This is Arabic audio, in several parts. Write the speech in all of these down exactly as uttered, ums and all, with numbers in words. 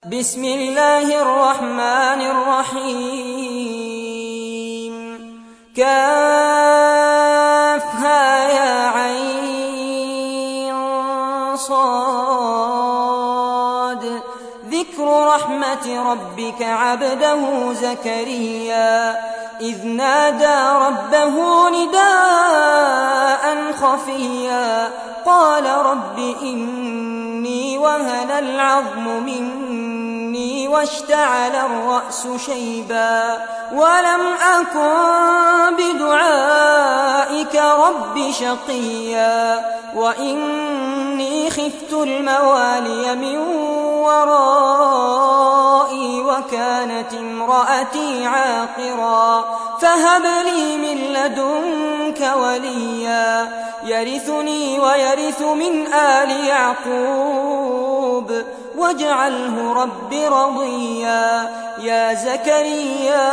بسم الله الرحمن الرحيم. كافها يا عين صاد. ذكر رحمة ربك عبده زكريا إذ نادى ربه نداء خفيا قال رب إني وهن العظم مني واشتعل الرأس شيبا ولم أكن بدعائك رب شقيا وإني خفت الموالي من ورائي وكانت امرأتي عاقرا فهب لي من لدنك وليا يرثني ويرث من آل يعقوب واجعله رب رضيا. يا زكريا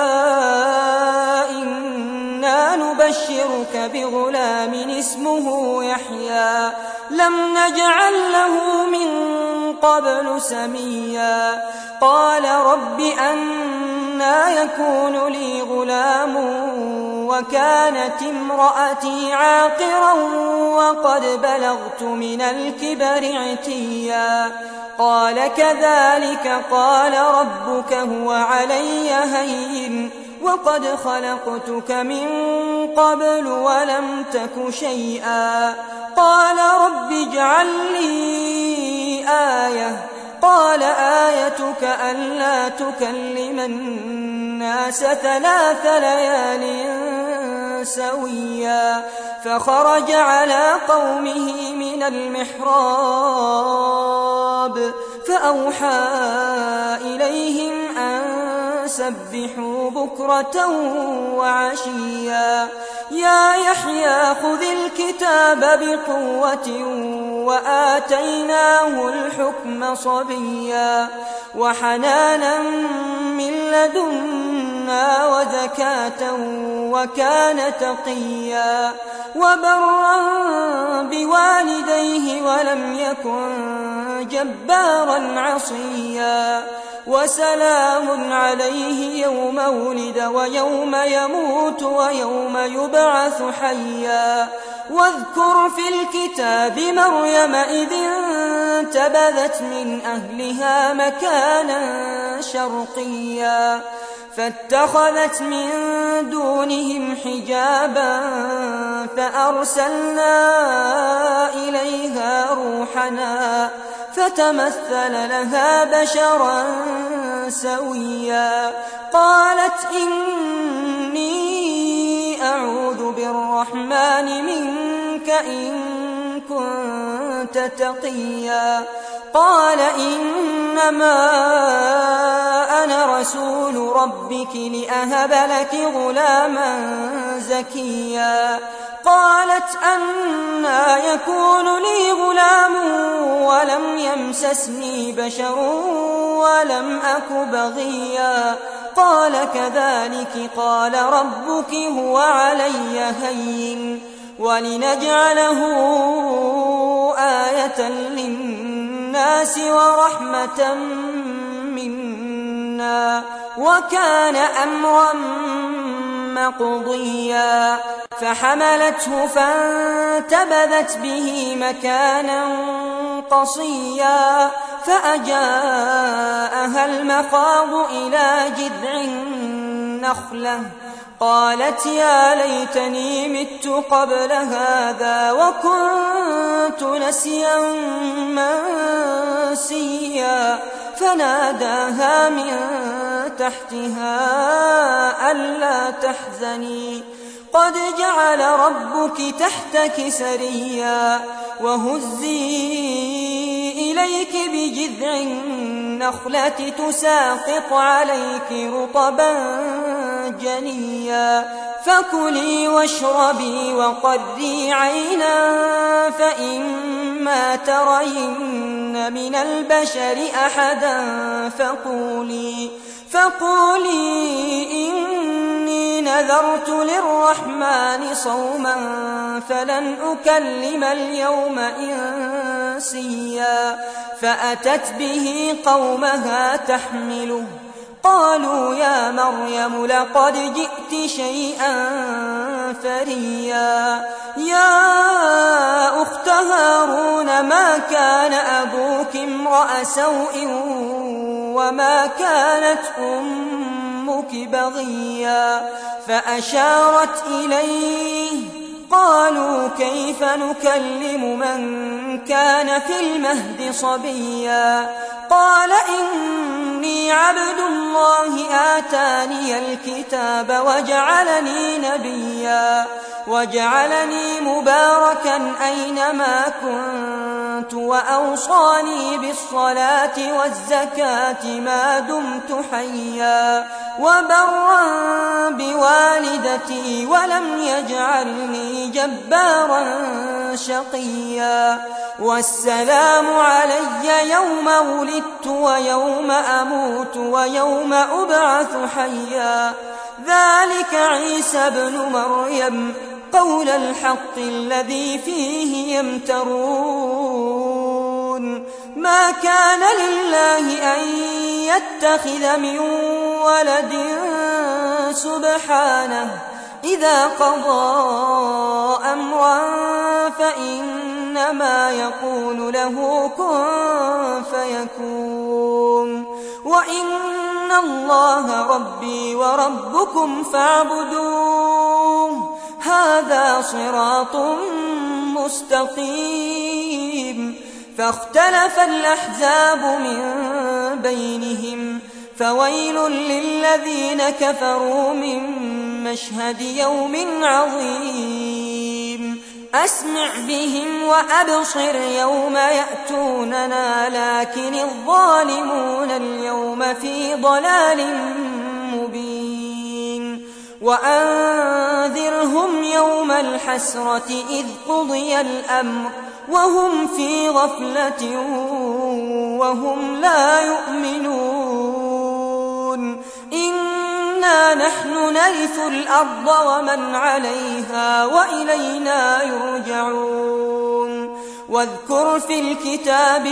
إنا نبشرك بغلام اسمه يحيى لم نجعل له من قبل سميا قال رب أنى يكون لي غلام وكانت امرأتي عاقرا وقد بلغت من الكبر عتيا قال كذلك قال ربك هو علي هين وقد خلقتك من قبل ولم تك شيئا قال رب اجعل لي آية قال آيتك ألا تكلم الناس ثلاث ليال سويا فخرج على قومه من المحراب فأوحى إليهم أن سبحوا بكرة وعشيا يا يحيى خذ الكتاب بقوة وآتيناه الحكم صبيا وحنانا من لدنا وزكاة وكان تقيا وبرا بوالديه ولم يكن جبارا عصيا وسلام عليه يوم ولد ويوم يموت ويوم يبعث حيا واذكر في الكتاب مريم إذ انتبذت من أهلها مكانا شرقيا فاتخذت من دونهم حجابا فأرسلنا إليها روحنا فتمثل لها بشرا سويا قالت إني أعوذ بالرحمن منك إن كنت تقيا قال إنما أنا رسول ربك لأهب لك غلاما زكيا قالت أنى يكون لي غلام ولم يمسسني بشر ولم أك بغيا قال كذلك قال ربك هو علي هين ولنجعله آية للناس ورحمة منا وكان أمرا مقضيا فحملته فانتبذت به مكانا قصيا فأجاءها المخاض إلى جذع النخلة قالت يا ليتني مت قبل هذا وكنت نسيا منسيا فناداها من تحتها ألا تحزني قد جعل ربك تحتك سريا وهزي إليك بجذع النخلة تساقط عليك رطبا جنيا فكلي واشربي وقري عينا فإما ترين من البشر أحدا فقولي فقولي إني نذرت للرحمن صوما فلن أكلم اليوم إنسيا فأتت به قومها تحمله قالوا يا مريم لقد جئت شيئا فريا يا أخت هارون ما كان أبوك امرأ سوء وما كانت أمك بغيا فأشارت إليه قالوا كيف نكلم من كان في المهد صبيا قال إني عبد الله آتاني الكتاب وجعلني نبيا وجعلني مباركا أينما كنت وأوصاني بالصلاة والزكاة ما دمت حيا وبرا بوالدتي ولم يجعلني جبارا شقيا والسلام علي يوم ولدت ويوم أموت ويوم أبعث حيا ذلك عيسى بن مريم قول الحق الذي فيه يمترون ما كان لله أن يتخذ من ولد سبحانه إذا قضى أمرا فإنما يقول له كن فيكون وإن الله ربي وربكم فاعبدوه هذا صراط مستقيم فاختلف الأحزاب من بينهم فويل للذين كفروا من مشهد يوم عظيم أسمع بهم وأبصر يوم يأتوننا لكن الظالمون اليوم في ضلال مبين وأنذرهم يوم الحسرة إذ قضي الأمر وهم في غفلة وهم لا يؤمنون إنا نحن نرث الأرض ومن عليها وإلينا يرجعون واذكر في الكتاب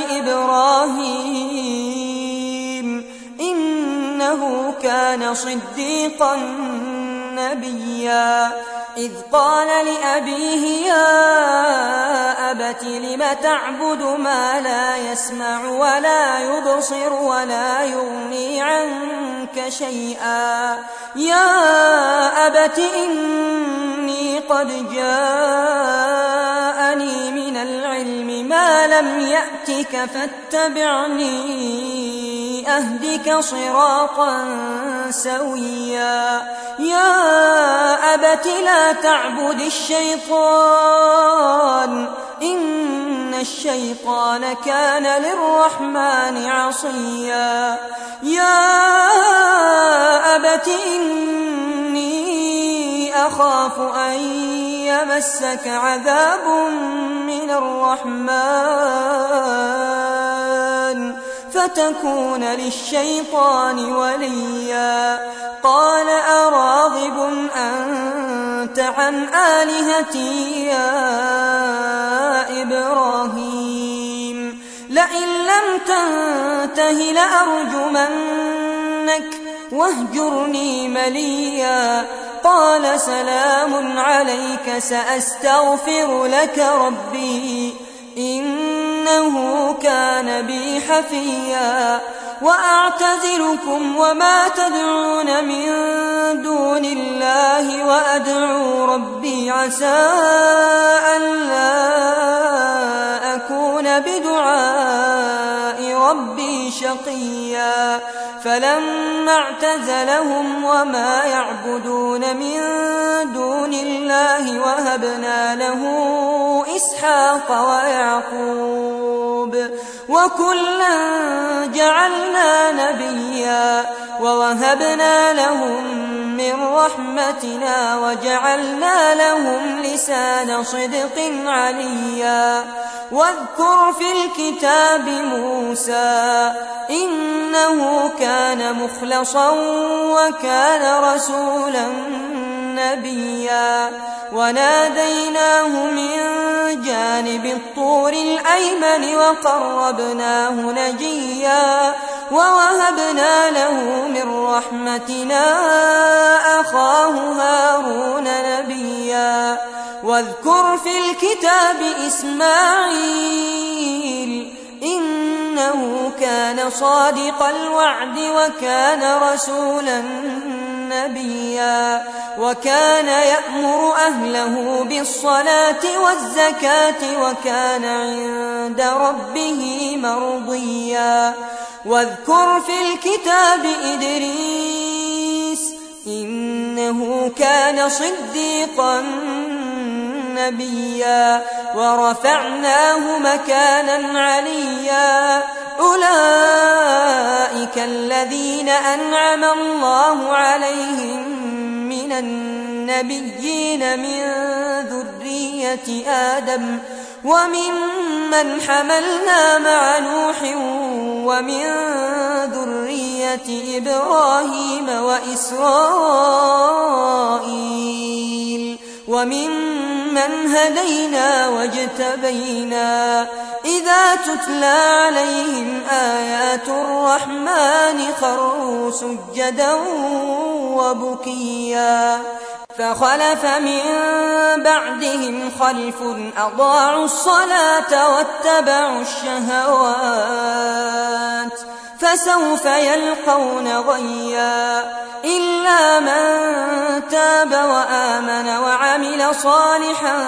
إبراهيم إنه كان صديقا نبيا إذ قال لأبيه يا أبت لم تعبد ما لا يسمع ولا يبصر ولا يغني عنك شيئا يا أبت إني قد جاءني من العلم ما لم يأتك فاتبعني أهدك صراطا سويا يا أبت لا تعبد الشيطان إن الشيطان كان للرحمن عصيا يا أبت إني أخاف أن يمسك عذاب من الرحمن فتكون للشيطان وليا قال أراغب أنت عن آلهتي يا إبراهيم لئن لم تنته لأرجمنك واهجرني مليا قال سلام عليك سأستغفر لك ربي إنه كان بي حفيا وأعتزلكم وما تدعون من دون الله وأدعو ربي عسى ألا أكون بدعاء ربي شقيا فلما اعتزلهم وما يعبدون من دون الله وهبنا له إسحاق ويعقوب وكلا جعلنا نبيا ووهبنا لهم من رحمتنا وجعلنا لهم لسان صدق عليا واذكر في الكتاب موسى إنه كان مخلصا وكان رسولا نبيا وناديناه من جانب الطور الأيمن وقربناه نجيا ووهبنا له من رحمتنا أخاه هارون نبيا واذكر في الكتاب إسماعيل إنه كان صادق الوعد وكان رسولا نبيا وكان يأمر أهله بالصلاة والزكاة وكان عند ربه مرضيا واذكر في الكتاب إدريس إنه كان صديقا نبيا ورفعناه مكانا عليا أولئك الذين أنعم الله عليهم من النبيين من ذرية آدم وممن حملنا مع نوح ومن ذرية إبراهيم وإسرائيل وممن هدينا واجتبينا إذا تتلى عليهم آيات الرحمن خروا سجدا وبكيا فخلف من بعدهم خلف أضاعوا الصلاة واتبعوا الشهوات فسوف يلقون غيا إلا من تاب وآمن وعمل صالحا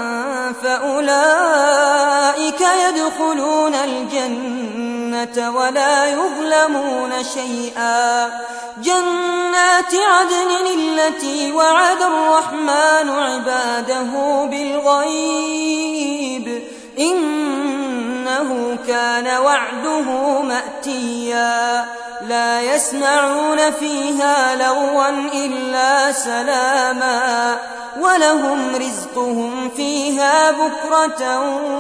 فأولئك يدخلون الجنة ولا يظلمون شيئا جنات عدن التي وعد الرحمن عباده بالغيب إنه كان وعده مأتيا لا يسمعون فيها لغوا إلا سلاما ولهم رزقهم فيها بكرة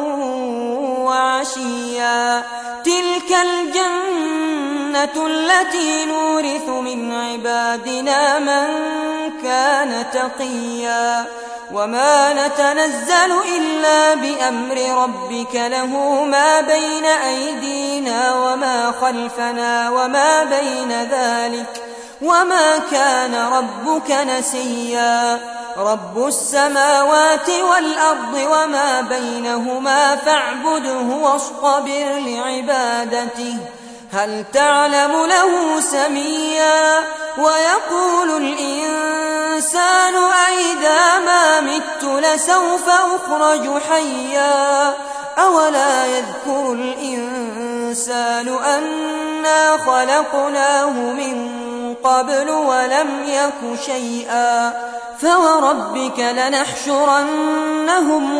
وعشيا تلك الجنة التي نورث من عبادنا من كان تقيا وما نتنزل إلا بأمر ربك له ما بين أيدينا وما خلفنا وما بين ذلك وما كان ربك نسيا رب السماوات والأرض وما بينهما فاعبده واصطبر لعبادته هل تعلم له سميا ويقول الإنسان أئذا ما مت لسوف أخرج حيا أولا يذكر الإنسان أنا خلقناه من قبل ولم يك شيئا فوربك لنحشرنهم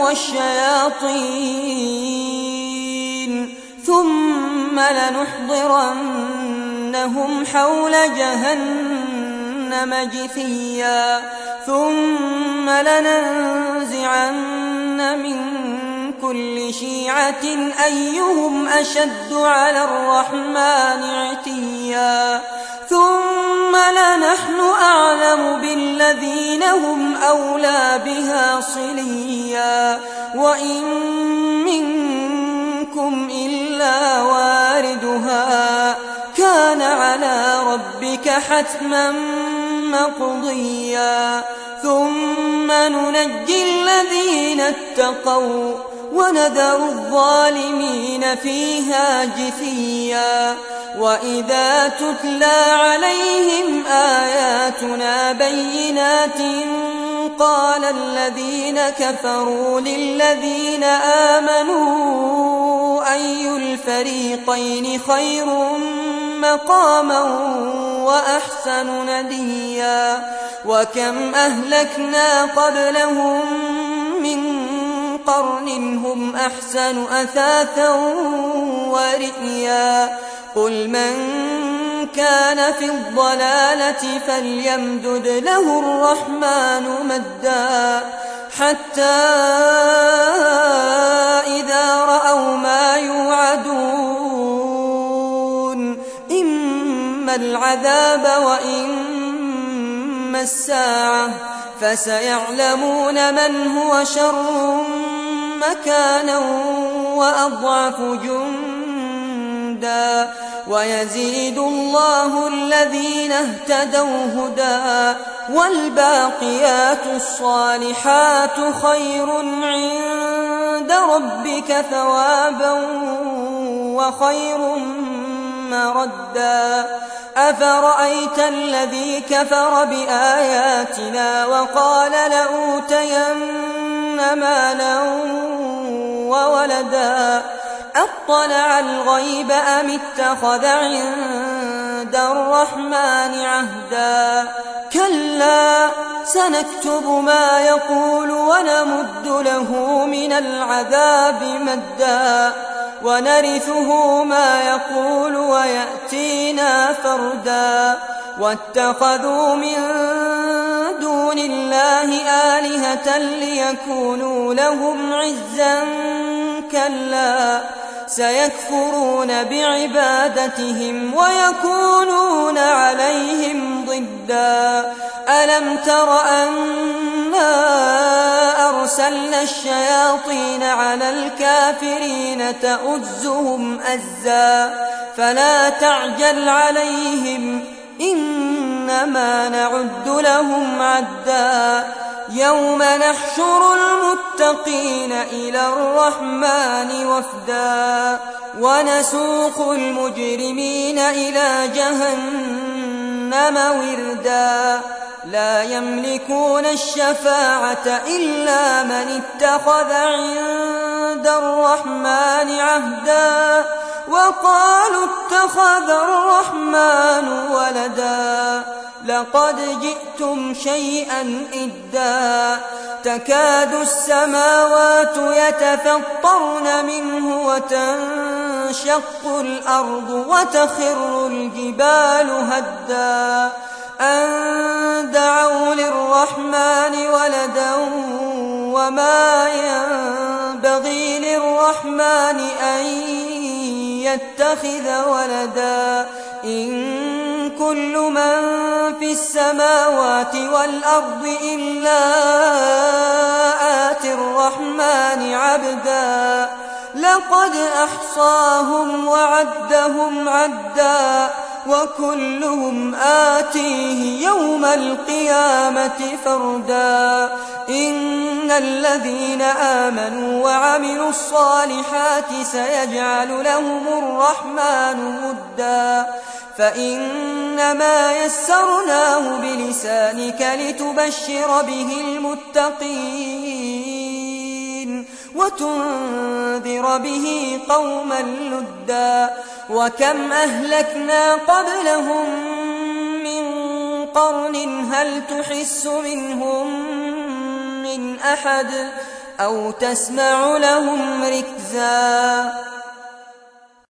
والشياطين ثم لنحضرنهم حول جهنم جثيا ثم لننزعن من كل شيعة أيهم أشد على الرحمن عتيا ثم لنحن أعلم بالذين هم أولى بها صليا وإن منكم إلا واردها كان على ربك حتما مقضيا ثم ننجي الذين اتقوا ونذر الظالمين فيها جثيا وإذا تتلى عليهم آياتنا بينات قال الذين كفروا للذين آمنوا أي الفريقين خير مقاما وأحسن نديا وكم أهلكنا قبلهم من قرن هم أحسن أثاثا ورئيا قل من كان في الضلالة فليمدد له الرحمن مدا حتى إذا رأوا ما يوعدون إما العذاب وإما الساعة فسيعلمون من هو شر مكانا وأضعف جندا ويزيد الله الذين اهتدوا هدى والباقيات الصالحات خير عند ربك ثوابا وخير مردا أفرأيت الذي كفر بآياتنا وقال لأوتين مالا وولدا أطلع الغيب أم اتخذ عند الرحمن عهدا كلا سنكتب ما يقول ونمد له من العذاب مدا ونرثه ما يقول ويأتينا فردا واتخذوا من دون الله آلهة ليكونوا لهم عزا كلا سيكفرون بعبادتهم ويكونون عليهم ضدا ألم تر أنا أرسلنا الشياطين على الكافرين تؤزهم أزا فلا تعجل عليهم إنما نعد لهم عدا يوم نحشر المتقين إلى الرحمن وفدا ونسوق المجرمين إلى جهنم وردا لا يملكون الشفاعة إلا من اتخذ عند الرحمن عهدا وقالوا اتخذ الرحمن ولدا لقد جئتم شيئا إدا تكاد السماوات يتفطرن منه وتنشق الأرض وتخر الجبال هدا أن دعوا للرحمن ولدا وما ينبغي للرحمن أن يتخذ ولدا إن كل من في السماوات والأرض إلا آتي الرحمن عبدا لقد أحصاهم وعدهم عدا وكلهم آتيه يوم القيامة فردا إن الذين آمنوا وعملوا الصالحات سيجعل لهم الرحمن مدا فإنما يسرناه بلسانك لتبشر به المتقين وتنذر به قوما لدا وكم أهلكنا قبلهم من قرن هل تحس منهم من أحد أو تسمع لهم ركزا